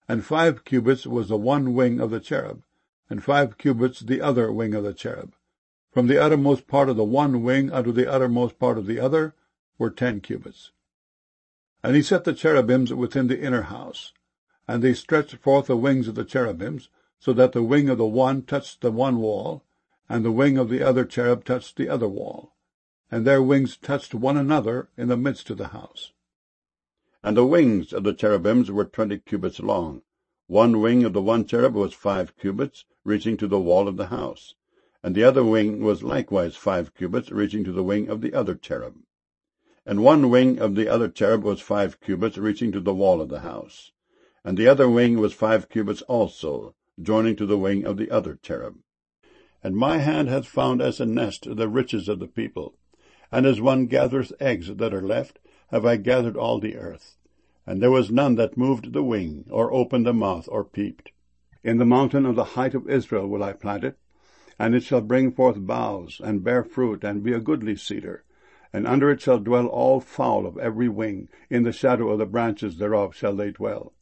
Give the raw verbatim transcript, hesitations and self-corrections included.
And five cubits was the one wing of the cherub, and five cubits the other wing of the cherub. From the uttermost part of the one wing unto the uttermost part of the other were ten cubits. And he set the cherubims within the inner house, and they stretched forth the wings of the cherubims, so that the wing of the one touched the one wall, and the wing of the other cherub touched the other wall, and their wings touched one another in the midst of the house. And the wings of the cherubims were twenty cubits long. One wing of the one cherub was five cubits, reaching to the wall of the house, and the other wing was likewise five cubits, reaching to the wing of the other cherub. And one wing of the other cherub was five cubits, reaching to the wall of the house, and the other wing was five cubits also, joining to the wing of the other cherub. And my hand hath found as a nest the riches of the people, and as one gathereth eggs that are left, have I gathered all the earth. And there was none that moved the wing, or opened the mouth, or peeped. In the mountain of the height of Israel will I plant it, and it shall bring forth boughs, and bear fruit, and be a goodly cedar. And under it shall dwell all fowl of every wing, in the shadow of the branches thereof shall they dwell.